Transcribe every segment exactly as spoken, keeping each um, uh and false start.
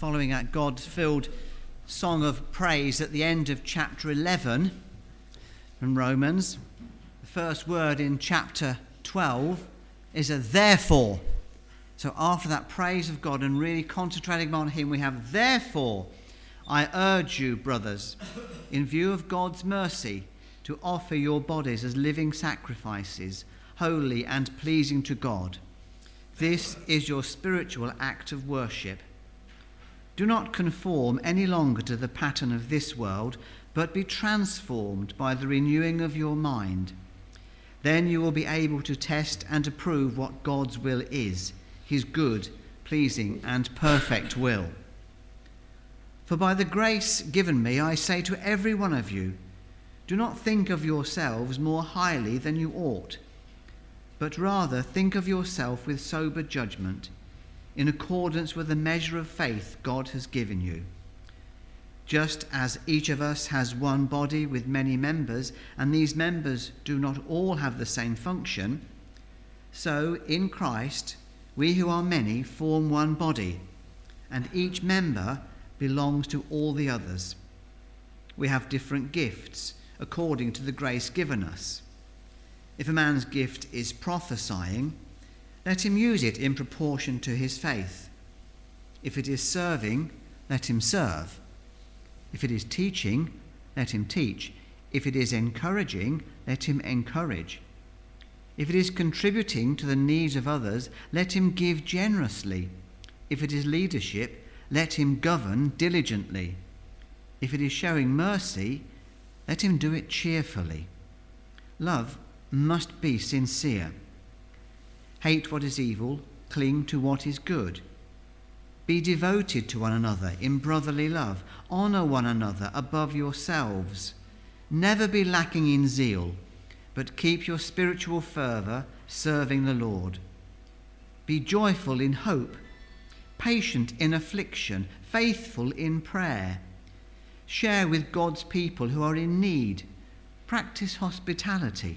following that God-filled song of praise at the end of chapter eleven from Romans. The first word in chapter twelve is a therefore. So after that praise of God and really concentrating on him, we have therefore, I urge you, brothers, in view of God's mercy, to offer your bodies as living sacrifices, holy and pleasing to God. This is your spiritual act of worship. Do not conform any longer to the pattern of this world, but be transformed by the renewing of your mind. Then you will be able to test and approve what God's will is, his good, pleasing, and perfect will. For by the grace given me, I say to every one of you, do not think of yourselves more highly than you ought, but rather think of yourself with sober judgment, in accordance with the measure of faith God has given you. Just as each of us has one body with many members, and these members do not all have the same function, so in Christ we who are many form one body, and each member belongs to all the others. We have different gifts according to the grace given us. If a man's gift is prophesying, let him use it in proportion to his faith. If it is serving, let him serve. If it is teaching, let him teach. If it is encouraging, let him encourage. If it is contributing to the needs of others, let him give generously. If it is leadership, let him govern diligently. If it is showing mercy, let him do it cheerfully. Love must be sincere. Hate what is evil, cling to what is good. Be devoted to one another in brotherly love. Honour one another above yourselves. Never be lacking in zeal, but keep your spiritual fervour serving the Lord. Be joyful in hope, patient in affliction, faithful in prayer. Share with God's people who are in need. Practice hospitality.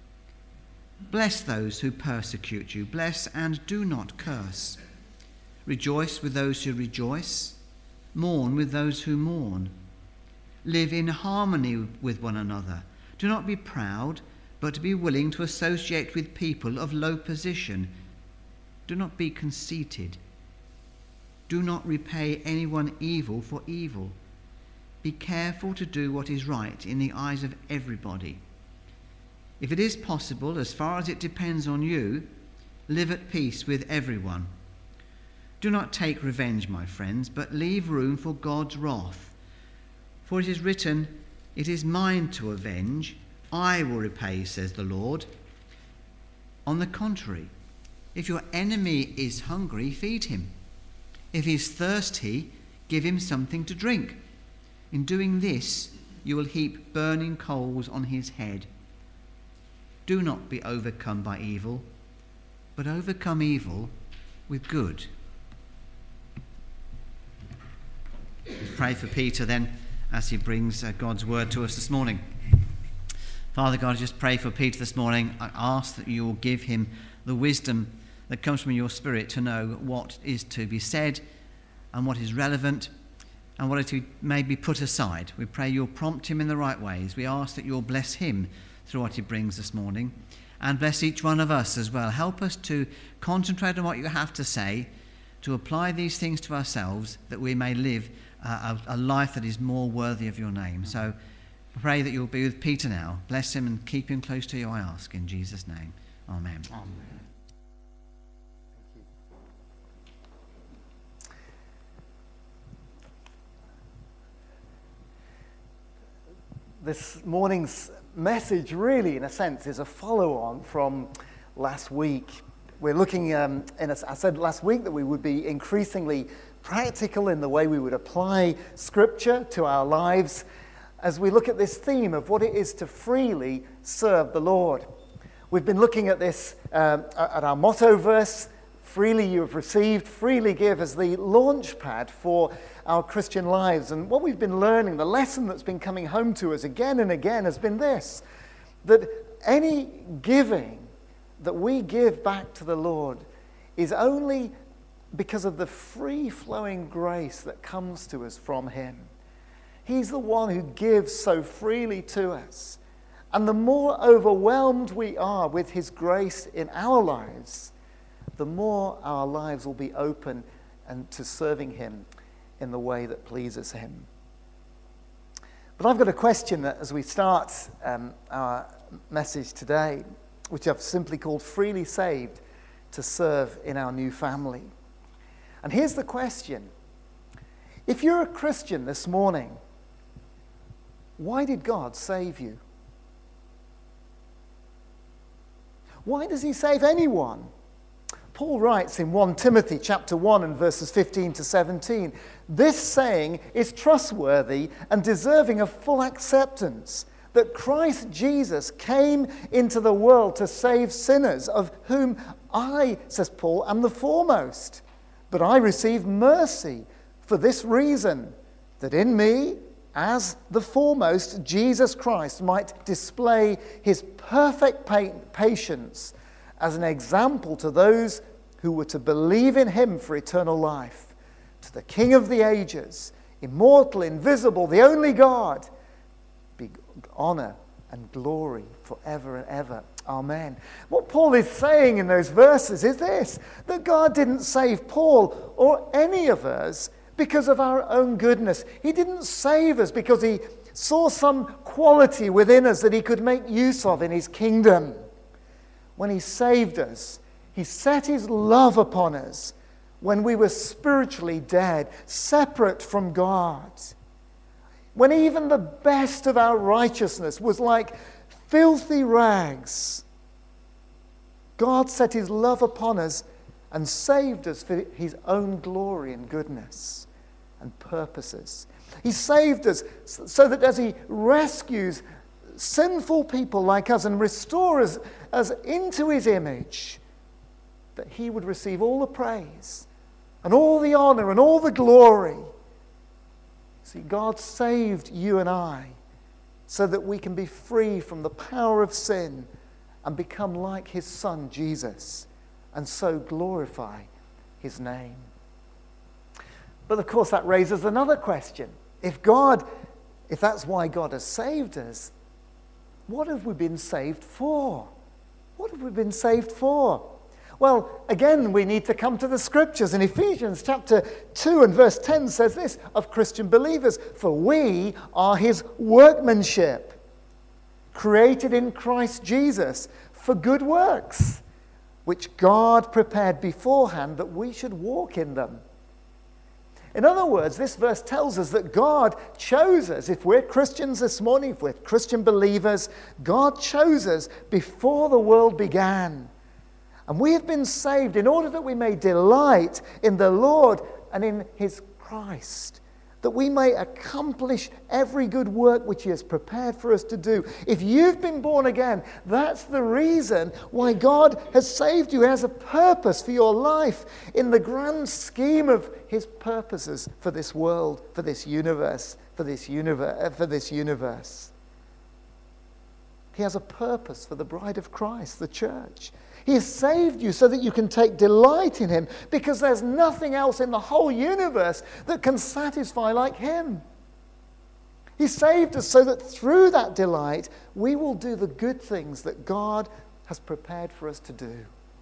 Bless those who persecute you. Bless and do not curse. Rejoice with those who rejoice. Mourn with those who mourn. Live in harmony with one another. Do not be proud, but be willing to associate with people of low position. Do not be conceited. Do not repay anyone evil for evil. Be careful to do what is right in the eyes of everybody. If it is possible, as far as it depends on you, live at peace with everyone. Do not take revenge, my friends, but leave room for God's wrath. For it is written, it is mine to avenge, I will repay, says the Lord. On the contrary, if your enemy is hungry, feed him. If he is thirsty, give him something to drink. In doing this, you will heap burning coals on his head. Do not be overcome by evil, but overcome evil with good. Let's pray for Peter then as he brings uh, God's word to us this morning. Father God, I just pray for Peter this morning. I ask that you will give him the wisdom that comes from your Spirit to know what is to be said and what is relevant and what is to maybe put aside. We pray you'll prompt him in the right ways. We ask that you'll bless him through what he brings this morning, and bless each one of us as well. Help us to concentrate on what you have to say, to apply these things to ourselves, that we may live a, a life that is more worthy of your name. So pray that you'll be with Peter now. Bless him and keep him close to you, I ask, in Jesus' name. Amen. Amen. This morning's message really, in a sense, is a follow-on from last week. We're looking, um, in a, I said last week that we would be increasingly practical in the way we would apply Scripture to our lives as we look at this theme of what it is to freely serve the Lord. We've been looking at this, um, at our motto verse, freely you have received, freely give, as the launch pad for our Christian lives. And what we've been learning, the lesson that's been coming home to us again and again has been this, that any giving that we give back to the Lord is only because of the free-flowing grace that comes to us from him. He's the one who gives so freely to us. And the more overwhelmed we are with his grace in our lives, the more our lives will be open and to serving him in the way that pleases him. But I've got a question that as we start um, our message today, which I've simply called Freely Saved to Serve in Our New Family. And here's the question. If you're a Christian this morning, why did God save you? Why does he save anyone? Paul writes in First Timothy chapter one and verses fifteen to seventeen, this saying is trustworthy and deserving of full acceptance, that Christ Jesus came into the world to save sinners, of whom I, says Paul, am the foremost. But I received mercy for this reason, that in me, as the foremost, Jesus Christ might display his perfect patience as an example to those who were to believe in him for eternal life. To the King of the ages, immortal, invisible, the only God, be honor and glory forever and ever. Amen. What Paul is saying in those verses is this, that God didn't save Paul or any of us because of our own goodness. He didn't save us because he saw some quality within us that he could make use of in his kingdom. When he saved us, he set his love upon us when we were spiritually dead, separate from God. When even the best of our righteousness was like filthy rags, God set his love upon us and saved us for his own glory and goodness and purposes. He saved us so that as he rescues sinful people like us and restores us into his image, that he would receive all the praise and all the honor and all the glory. See, God saved you and I so that we can be free from the power of sin and become like his Son, Jesus, and so glorify his name. But of course that raises another question. If God, if that's why God has saved us, what have we been saved for? What have we been saved for? Well, again, we need to come to the scriptures. In Ephesians chapter two and verse ten says this of Christian believers, for we are his workmanship, created in Christ Jesus for good works, which God prepared beforehand that we should walk in them. In other words, this verse tells us that God chose us. If we're Christians this morning, if we're Christian believers, God chose us before the world began. And we have been saved in order that we may delight in the Lord and in his Christ, that we may accomplish every good work which he has prepared for us to do. If you've been born again, that's the reason why God has saved you. He has a purpose for your life in the grand scheme of his purposes for this world, for this universe, for this universe, for this universe. He has a purpose for the bride of Christ, the church. He has saved you so that you can take delight in him, because there's nothing else in the whole universe that can satisfy like him. He saved us so that through that delight, we will do the good things that God has prepared for us to do.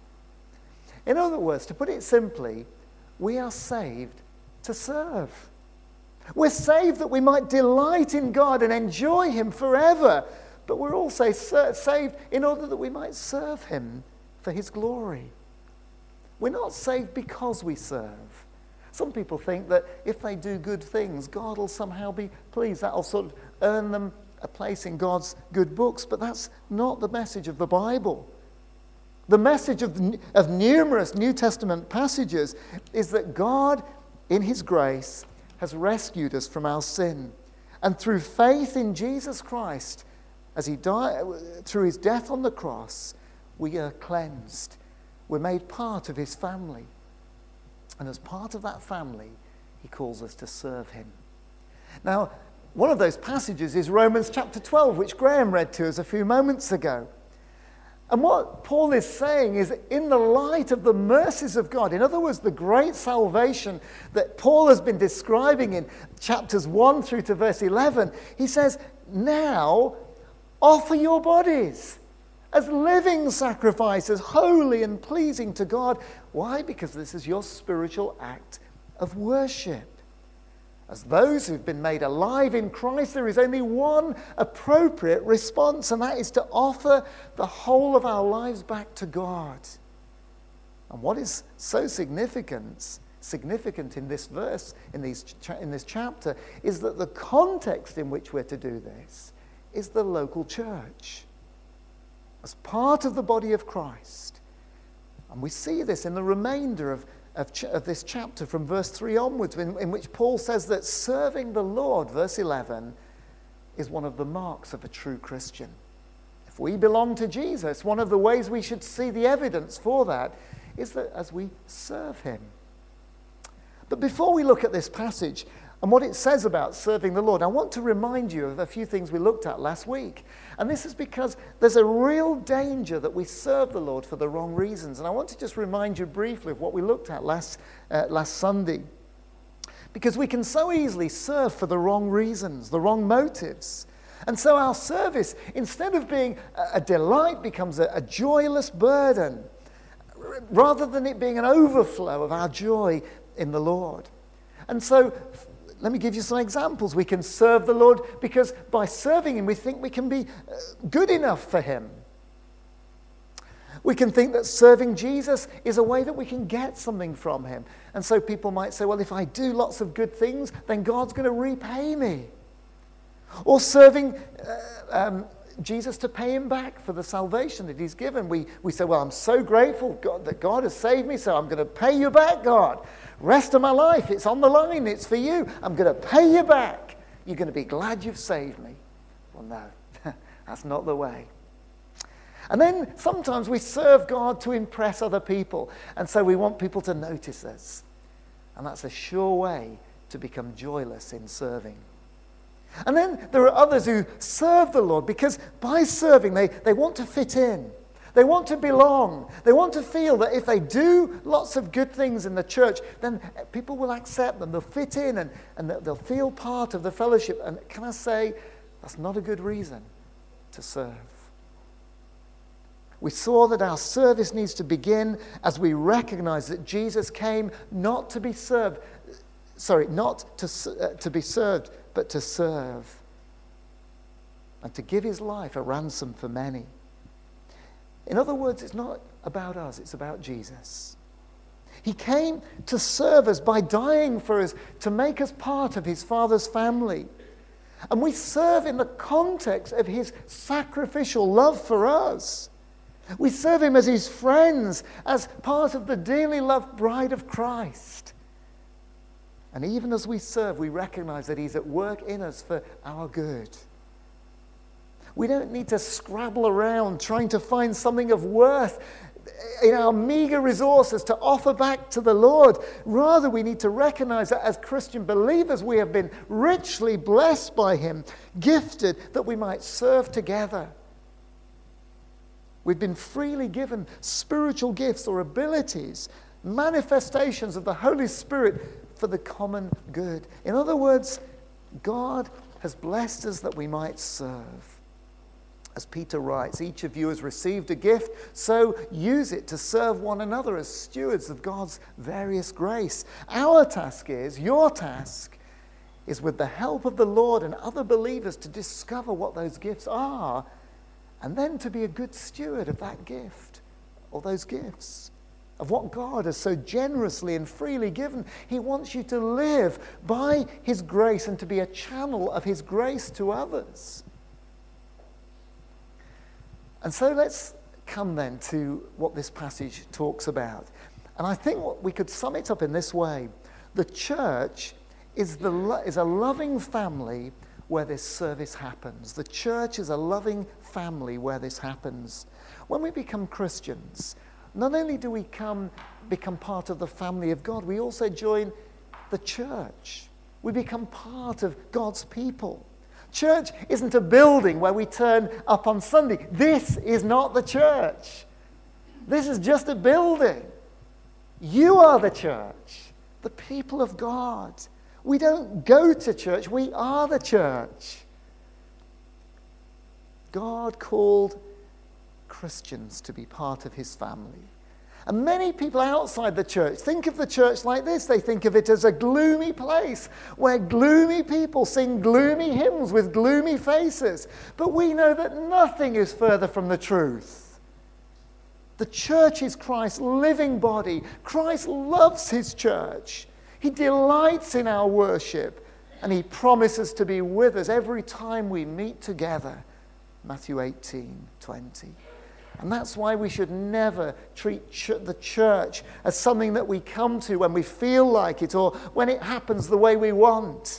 In other words, to put it simply, we are saved to serve. We're saved that we might delight in God and enjoy him forever, but we're also saved in order that we might serve him for his glory. We're not saved because we serve. Some people think that if they do good things, God will somehow be pleased. That'll sort of earn them a place in God's good books, but that's not the message of the Bible. The message of, of numerous New Testament passages is that God, in his grace, has rescued us from our sin. And through faith in Jesus Christ, as he died, through his death on the cross, we are cleansed. We're made part of his family. And as part of that family, he calls us to serve him. Now, one of those passages is Romans chapter twelve, which Graham read to us a few moments ago. And what Paul is saying is, in the light of the mercies of God, in other words, the great salvation that Paul has been describing in chapters one through to verse eleven, he says, now offer your bodies as living sacrifices, holy and pleasing to God. Why? Because this is your spiritual act of worship. As those who've been made alive in Christ, there is only one appropriate response, and that is to offer the whole of our lives back to God. And what is so significant, significant in this verse, in, these, in this chapter, is that the context in which we're to do this is the local church, as part of the body of Christ. And we see this in the remainder of Of, ch- of this chapter from verse three onwards, in, in which Paul says that serving the Lord, verse eleven, is one of the marks of a true Christian. If we belong to Jesus, one of the ways we should see the evidence for that is that as we serve him. But before we look at this passage and what it says about serving the Lord, I want to remind you of a few things we looked at last week. And this is because there's a real danger that we serve the Lord for the wrong reasons. And I want to just remind you briefly of what we looked at last, uh, last Sunday. Because we can so easily serve for the wrong reasons, the wrong motives. And so our service, instead of being a, a delight, becomes a, a joyless burden, rather than it being an overflow of our joy in the Lord. And so let me give you some examples. We can serve the Lord because by serving him, we think we can be good enough for him. We can think that serving Jesus is a way that we can get something from him. And so people might say, well, if I do lots of good things, then God's going to repay me. Or serving uh, um, Jesus to pay him back for the salvation that he's given. We, we say, well, I'm so grateful God, that God has saved me, so I'm going to pay you back, God. Rest of my life, it's on the line, it's for you. I'm going to pay you back. You're going to be glad you've saved me. Well, no, that's not the way. And then sometimes we serve God to impress other people. And so we want people to notice us. And that's a sure way to become joyless in serving. And then there are others who serve the Lord because by serving they, they want to fit in. They want to belong. They want to feel that if they do lots of good things in the church, then people will accept them. They'll fit in and, and they'll feel part of the fellowship. And can I say, that's not a good reason to serve. We saw that our service needs to begin as we recognize that Jesus came not to be served, sorry, not to, uh, to be served, but to serve and to give his life a ransom for many. In other words, it's not about us, it's about Jesus. He came to serve us by dying for us, to make us part of his Father's family. And we serve in the context of his sacrificial love for us. We serve him as his friends, as part of the dearly loved bride of Christ. And even as we serve, we recognize that he's at work in us for our good. We don't need to scrabble around trying to find something of worth in our meager resources to offer back to the Lord. Rather, we need to recognize that as Christian believers, we have been richly blessed by him, gifted that we might serve together. We've been freely given spiritual gifts or abilities, manifestations of the Holy Spirit for the common good. In other words, God has blessed us that we might serve. As Peter writes, each of you has received a gift, so use it to serve one another as stewards of God's various grace. Our task is, your task, is with the help of the Lord and other believers to discover what those gifts are and then to be a good steward of that gift or those gifts, of what God has so generously and freely given. He wants you to live by his grace and to be a channel of his grace to others. And so let's come then to what this passage talks about. And I think what we could sum it up in this way. The church is, the lo- is a loving family where this service happens. The church is a loving family where this happens. When we become Christians, not only do we come, become part of the family of God, we also join the church. We become part of God's people. Church isn't a building where we turn up on Sunday. This is not the church. This is just a building. You are the church, the people of God. We don't go to church, we are the church. God called Christians to be part of his family. And many people outside the church think of the church like this. They think of it as a gloomy place where gloomy people sing gloomy hymns with gloomy faces. But we know that nothing is further from the truth. The church is Christ's living body. Christ loves his church. He delights in our worship. And he promises to be with us every time we meet together. Matthew eighteen twenty. And that's why we should never treat ch- the church as something that we come to when we feel like it or when it happens the way we want.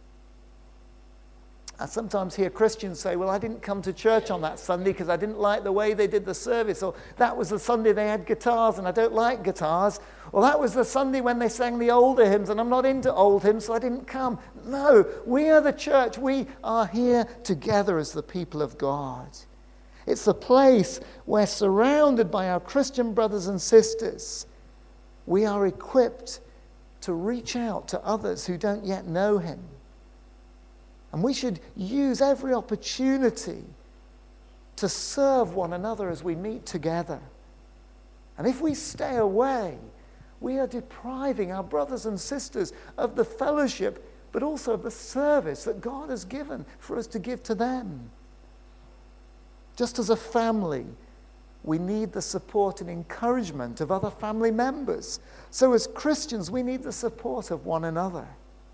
I sometimes hear Christians say, well, I didn't come to church on that Sunday because I didn't like the way they did the service, or that was the Sunday they had guitars and I don't like guitars, or that was the Sunday when they sang the older hymns and I'm not into old hymns so I didn't come. No, we are the church. We are here together as the people of God. It's a place where, surrounded by our Christian brothers and sisters, we are equipped to reach out to others who don't yet know him. And we should use every opportunity to serve one another as we meet together. And if we stay away, we are depriving our brothers and sisters of the fellowship, but also of the service that God has given for us to give to them. Just as a family, we need the support and encouragement of other family members. So as Christians, we need the support of one another.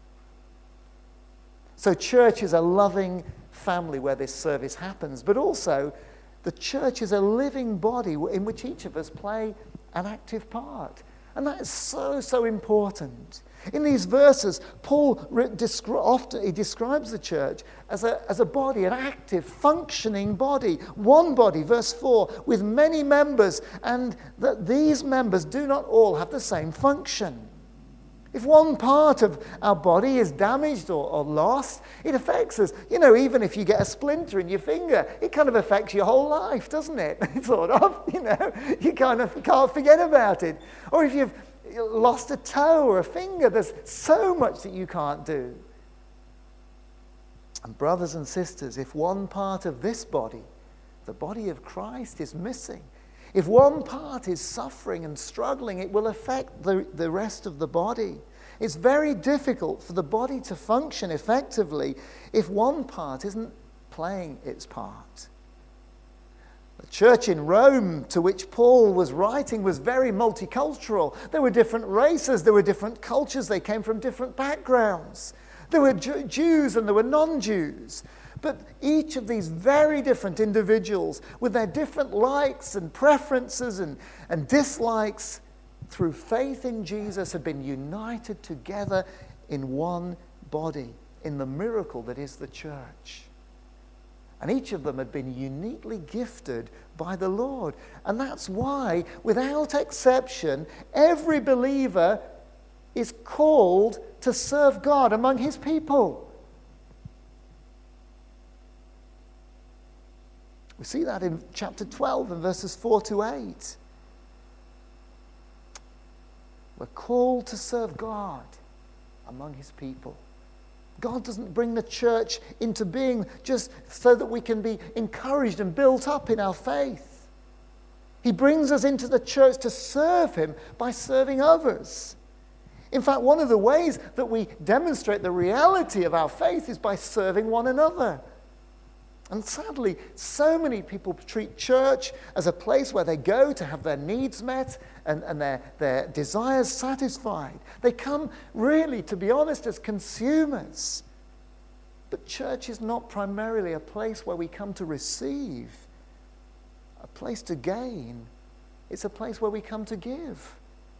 So church is a loving family where this service happens, but also the church is a living body in which each of us play an active part. And that is so, so important. In these verses, Paul descri- often he describes the church as a, as a body, an active, functioning body. One body, verse four, with many members, and that these members do not all have the same function. If one part of our body is damaged or, or lost, it affects us. You know, even if you get a splinter in your finger, it kind of affects your whole life, doesn't it? Sort of, you know, you kind of can't forget about it. Or if you've lost a toe or a finger, there's so much that you can't do. And brothers and sisters, if one part of this body, the body of Christ, is missing, if one part is suffering and struggling, it will affect the, the rest of the body. It's very difficult for the body to function effectively if one part isn't playing its part. The church in Rome, to which Paul was writing, was very multicultural. There were different races, there were different cultures, they came from different backgrounds. There were Jew- Jews and there were non-Jews. But each of these very different individuals, with their different likes and preferences and, and dislikes, through faith in Jesus, had been united together in one body, in the miracle that is the church. And each of them had been uniquely gifted by the Lord. And that's why, without exception, every believer is called to serve God among his people. We see that in chapter twelve and verses four to eight. We're called to serve God among his people. God doesn't bring the church into being just so that we can be encouraged and built up in our faith. He brings us into the church to serve him by serving others. In fact, one of the ways that we demonstrate the reality of our faith is by serving one another. And sadly, so many people treat church as a place where they go to have their needs met and, and their, their desires satisfied. They come really, to be honest, as consumers. But church is not primarily a place where we come to receive, a place to gain. It's a place where we come to give.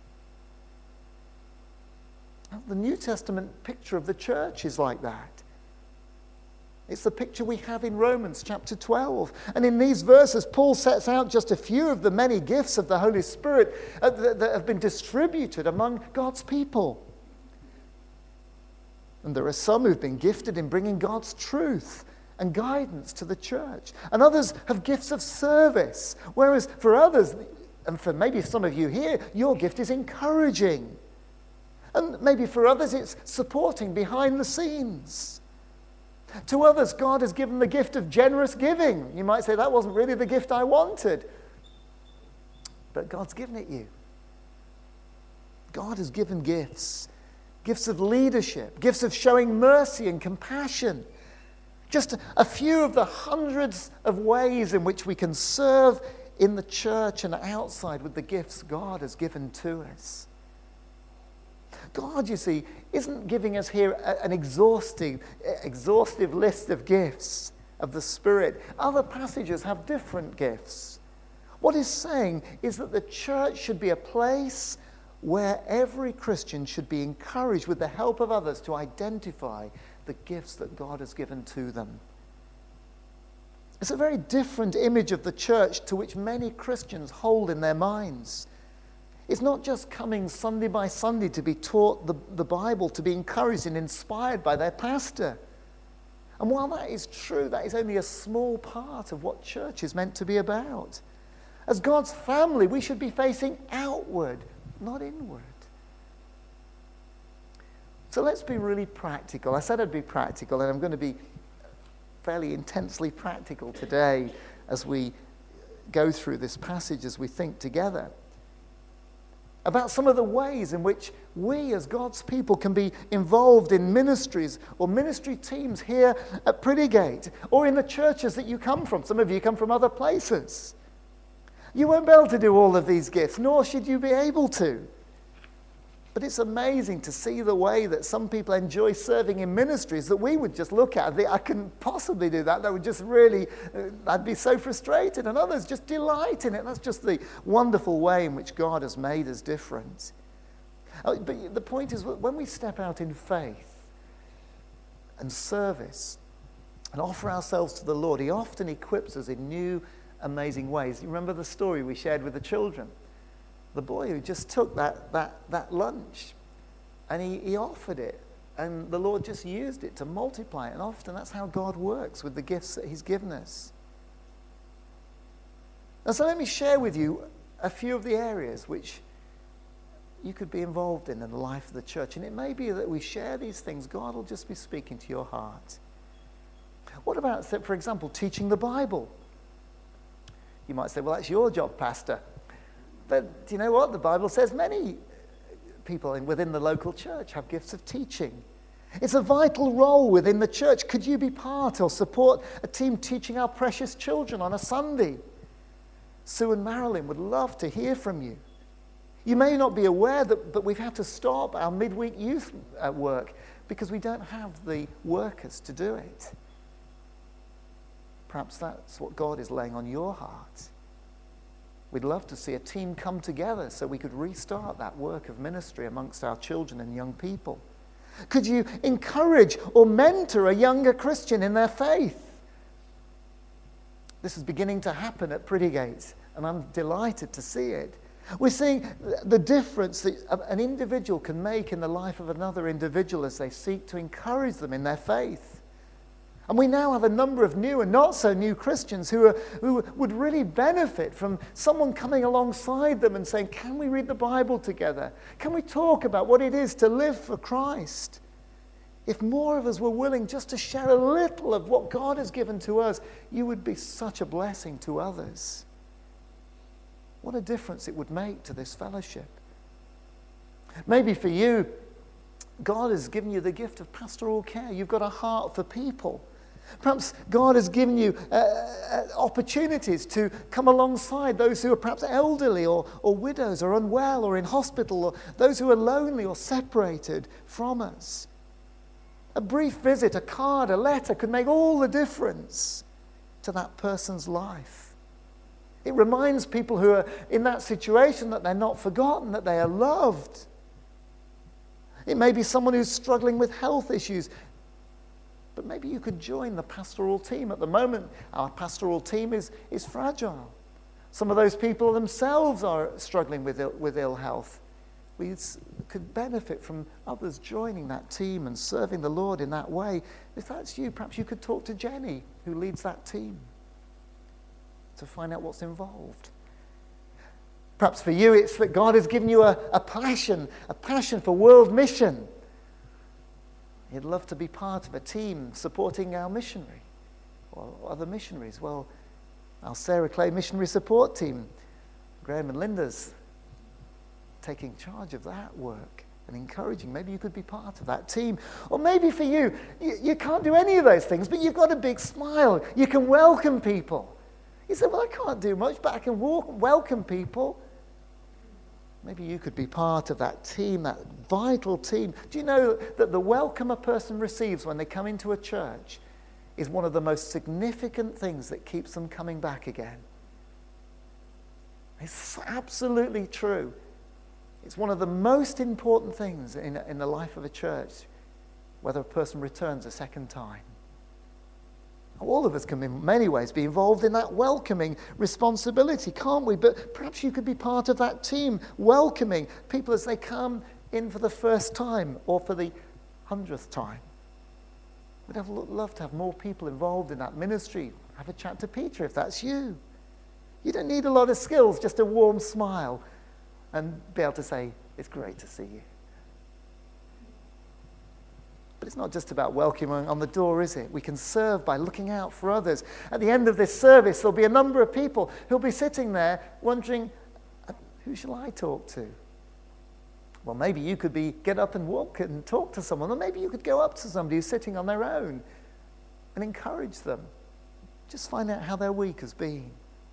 The New Testament picture of the church is like that. It's the picture we have in Romans chapter twelve. And in these verses, Paul sets out just a few of the many gifts of the Holy Spirit uh, that, that have been distributed among God's people. And there are some who've been gifted in bringing God's truth and guidance to the church. And others have gifts of service. Whereas for others, and for maybe some of you here, your gift is encouraging. And maybe for others, it's supporting behind the scenes. To others, God has given the gift of generous giving. You might say, that wasn't really the gift I wanted. But God's given it you. God has given gifts. Gifts of leadership. Gifts of showing mercy and compassion. Just a few of the hundreds of ways in which we can serve in the church and outside with the gifts God has given to us. God, you see, isn't giving us here an exhaustive, exhaustive list of gifts of the Spirit. Other passages have different gifts. What he's saying is that the church should be a place where every Christian should be encouraged with the help of others to identify the gifts that God has given to them. It's a very different image of the church to which many Christians hold in their minds. It's not just coming Sunday by Sunday to be taught the, the Bible, to be encouraged and inspired by their pastor. And while that is true, that is only a small part of what church is meant to be about. As God's family, we should be facing outward, not inward. So let's be really practical. I said I'd be practical, and I'm going to be fairly intensely practical today as we go through this passage, as we think together about some of the ways in which we as God's people can be involved in ministries or ministry teams here at Prettygate or in the churches that you come from. Some of you come from other places. You won't be able to do all of these gifts, nor should you be able to. But it's amazing to see the way that some people enjoy serving in ministries that we would just look at and think, I couldn't possibly do that. That would just really, I'd be so frustrated. And others just delight in it. That's just the wonderful way in which God has made us different. But the point is, when we step out in faith and service and offer ourselves to the Lord, he often equips us in new, amazing ways. You remember the story we shared with the children? The boy who just took that, that, that lunch and he, he offered it, and the Lord just used it to multiply it. And often that's how God works with the gifts that he's given us. And so let me share with you a few of the areas which you could be involved in in the life of the church. And it may be that we share these things, God will just be speaking to your heart. What about, for example, teaching the Bible? You might say, well, that's your job, Pastor. But do you know what? The Bible says many people in, within the local church have gifts of teaching. It's a vital role within the church. Could you be part or support a team teaching our precious children on a Sunday? Sue and Marilyn would love to hear from you. You may not be aware that, but we've had to stop our midweek youth work because we don't have the workers to do it. Perhaps that's what God is laying on your heart. We'd love to see a team come together so we could restart that work of ministry amongst our children and young people. Could you encourage or mentor a younger Christian in their faith? This is beginning to happen at Prettygate, and I'm delighted to see it. We're seeing the difference that an individual can make in the life of another individual as they seek to encourage them in their faith. And we now have a number of new and not so new Christians who, are, who would really benefit from someone coming alongside them and saying, can we read the Bible together? Can we talk about what it is to live for Christ? If more of us were willing just to share a little of what God has given to us, you would be such a blessing to others. What a difference it would make to this fellowship. Maybe for you, God has given you the gift of pastoral care. You've got a heart for people. Perhaps God has given you uh, uh, opportunities to come alongside those who are perhaps elderly or, or widows or unwell or in hospital, or those who are lonely or separated from us. A brief visit, a card, a letter could make all the difference to that person's life. It reminds people who are in that situation that they're not forgotten, that they are loved. It may be someone who's struggling with health issues. But maybe you could join the pastoral team. At the moment, our pastoral team is, is fragile. Some of those people themselves are struggling with ill, with ill health. We could benefit from others joining that team and serving the Lord in that way. If that's you, perhaps you could talk to Jenny, who leads that team, to find out what's involved. Perhaps for you, it's that God has given you a, a passion, a passion for world mission. You'd love to be part of a team supporting our missionary or other missionaries. Well, our Sarah Clay missionary support team, Graham and Linda's taking charge of that work and encouraging. Maybe you could be part of that team. Or maybe for you, you, you can't do any of those things, but you've got a big smile. You can welcome people. You say, well, I can't do much, but I can walk, welcome people. Maybe you could be part of that team, that vital team. Do you know that the welcome a person receives when they come into a church is one of the most significant things that keeps them coming back again? It's absolutely true. It's one of the most important things in, in the life of a church, whether a person returns a second time. All of us can, in many ways, be involved in that welcoming responsibility, can't we? But perhaps you could be part of that team, welcoming people as they come in for the first time or for the hundredth time. We'd have, love to have more people involved in that ministry. Have a chat to Peter if that's you. You don't need a lot of skills, just a warm smile and be able to say, it's great to see you. But it's not just about welcoming on the door, is it? We can serve by looking out for others. At the end of this service, there'll be a number of people who'll be sitting there wondering, who shall I talk to? Well, maybe you could be get up and walk and talk to someone, or maybe you could go up to somebody who's sitting on their own and encourage them. Just find out how their week has been.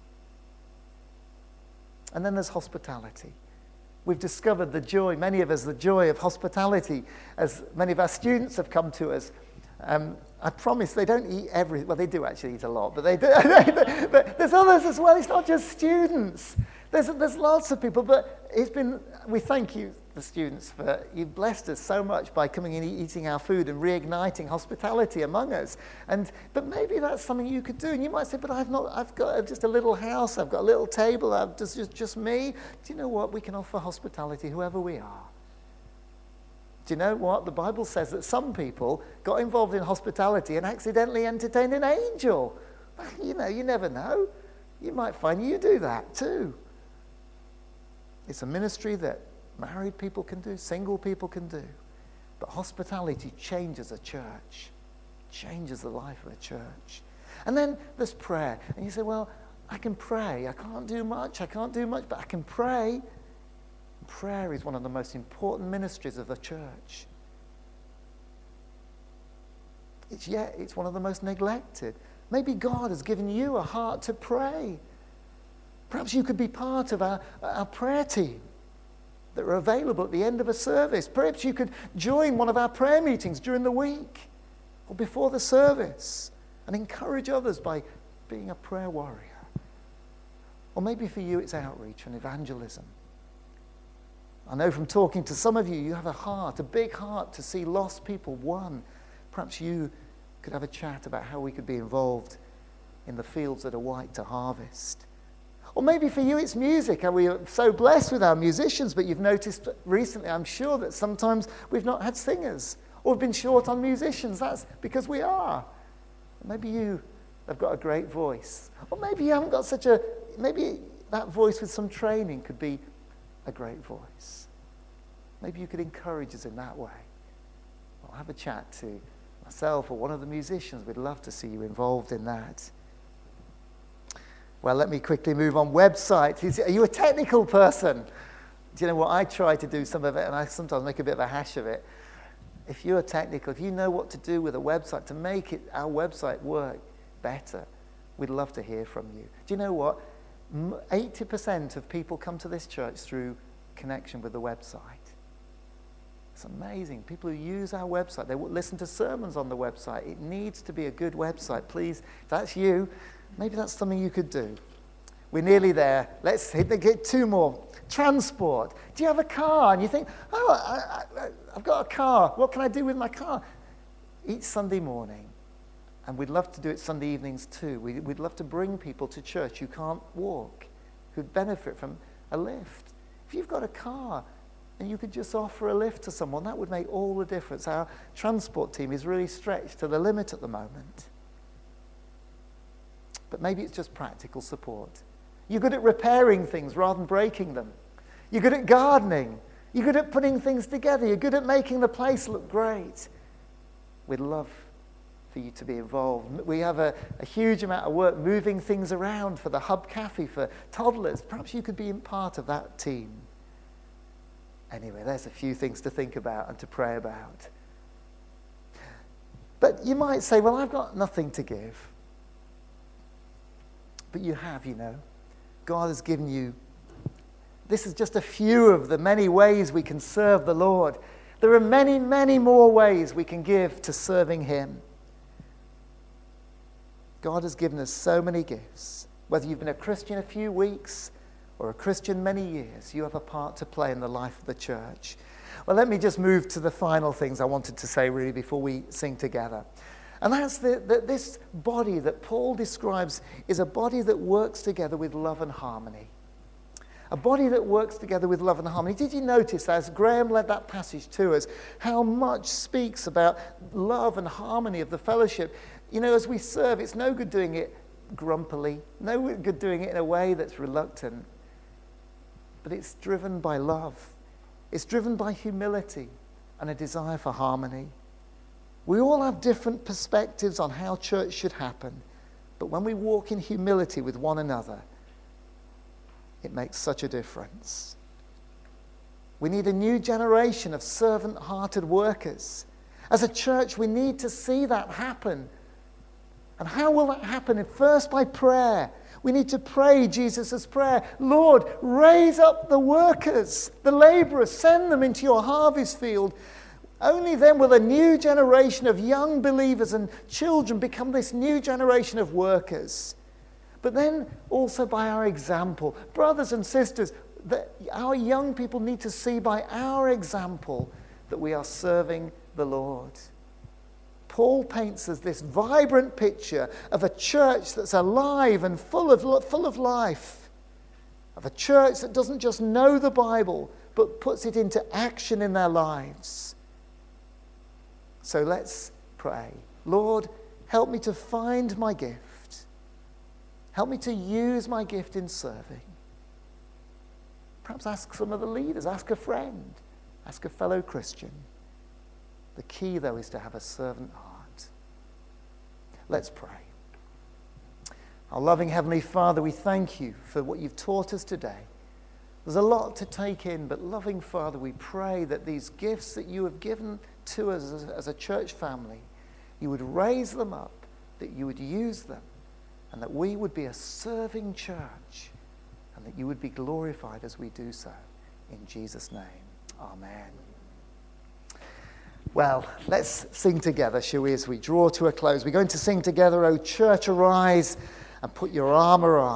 And then there's hospitality. We've discovered the joy, many of us, the joy of hospitality, as many of our students have come to us. Um, I promise they don't eat every, well, they do actually eat a lot, but they do. But there's others as well. It's not just students. There's, there's lots of people, but it's been, we thank you, the students, for you've blessed us so much by coming and eating our food and reigniting hospitality among us. And but maybe that's something you could do. And you might say, but I've not, I've got just a little house, I've got a little table, I've just, just, just me. Do you know what? We can offer hospitality whoever we are. Do you know what? The Bible says that some people got involved in hospitality and accidentally entertained an angel. You know, you never know. You might find you do that too. It's a ministry that married people can do, single people can do. But hospitality changes a church, changes the life of a church. And then there's prayer. And you say, well, I can pray. I can't do much. I can't do much, but I can pray. Prayer is one of the most important ministries of the church. It's yet it's one of the most neglected. Maybe God has given you a heart to pray. Perhaps you could be part of our, our prayer team that are available at the end of a service. Perhaps you could join one of our prayer meetings during the week or before the service and encourage others by being a prayer warrior. Or maybe for you it's outreach and evangelism. I know from talking to some of you, you have a heart, a big heart to see lost people won. Perhaps you could have a chat about how we could be involved in the fields that are white to harvest. Or maybe for you it's music, and we are so blessed with our musicians, but you've noticed recently, I'm sure, that sometimes we've not had singers, or we've been short on musicians. That's because we are. Maybe you have got a great voice. Or maybe you haven't got such a, maybe that voice with some training could be a great voice. Maybe you could encourage us in that way. I'll have a chat to myself or one of the musicians. We'd love to see you involved in that. Well, let me quickly move on. Website. Are you a technical person? Do you know what? I try to do some of it, and I sometimes make a bit of a hash of it. If you're technical, if you know what to do with a website to make it our website work better, we'd love to hear from you. Do you know what? eighty percent of people come to this church through connection with the website. It's amazing. People who use our website, they listen to sermons on the website. It needs to be a good website. Please, if that's you, maybe that's something you could do. We're nearly there. Let's hit the, get two more. Transport. Do you have a car? And you think, oh, I, I, I've got a car. What can I do with my car? Each Sunday morning, and we'd love to do it Sunday evenings too. We, we'd love to bring people to church who can't walk, who'd benefit from a lift. If you've got a car, and you could just offer a lift to someone. That would make all the difference. Our transport team is really stretched to the limit at the moment. But maybe it's just practical support. You're good at repairing things rather than breaking them. You're good at gardening. You're good at putting things together. You're good at making the place look great. We'd love for you to be involved. We have a, a huge amount of work moving things around for the Hub Cafe for toddlers. Perhaps you could be part of that team. Anyway, there's a few things to think about and to pray about. But you might say, well, I've got nothing to give. But you have, you know. God has given you. This is just a few of the many ways we can serve the Lord. There are many, many more ways we can give to serving him. God has given us so many gifts. Whether you've been a Christian a few weeks or a Christian many years, you have a part to play in the life of the church. Well, let me just move to the final things I wanted to say really before we sing together. And that's that the, this body that Paul describes is a body that works together with love and harmony. A body that works together with love and harmony. Did you notice, as Graham led that passage to us, how much speaks about love and harmony of the fellowship? You know, as we serve, it's no good doing it grumpily, no good doing it in a way that's reluctant. But it's driven by love. It's driven by humility and a desire for harmony. We all have different perspectives on how church should happen, but when we walk in humility with one another, it makes such a difference. We need a new generation of servant-hearted workers. As a church, we need to see that happen. And how will that happen? First, by prayer. We need to pray Jesus' prayer. Lord, raise up the workers, the laborers, send them into your harvest field. Only then will a new generation of young believers and children become this new generation of workers. But then also by our example. Brothers and sisters, that our young people need to see by our example that we are serving the Lord. Paul paints us this vibrant picture of a church that's alive and full of, full of life. Of a church that doesn't just know the Bible, but puts it into action in their lives. So let's pray. Lord, help me to find my gift. Help me to use my gift in serving. Perhaps ask some of the leaders, ask a friend, ask a fellow Christian. The key, though, is to have a servant heart. Let's pray. Our loving Heavenly Father, we thank you for what you've taught us today. There's a lot to take in, but loving Father, we pray that these gifts that you have given to us as, as a church family, you would raise them up, that you would use them, and that we would be a serving church, and that you would be glorified as we do so. In Jesus' name, amen. Well, let's sing together, shall we, as we draw to a close. We're going to sing together, O church, arise and put your armor on.